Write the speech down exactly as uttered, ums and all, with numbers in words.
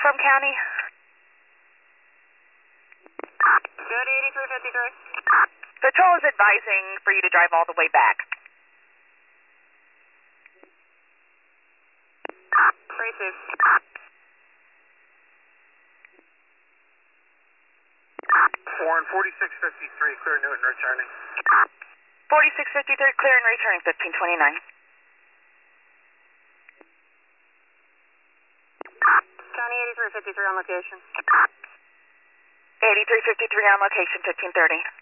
from County? County eighty-three fifty-three. Patrol is advising for you to drive all the way back. Receive. Warren, forty-six fifty-three, clear Newton returning. forty-six fifty-three, clear and returning, fifteen twenty-nine. County eighty-three fifty-three on location. eighty-three fifty-three on location, fifteen thirty.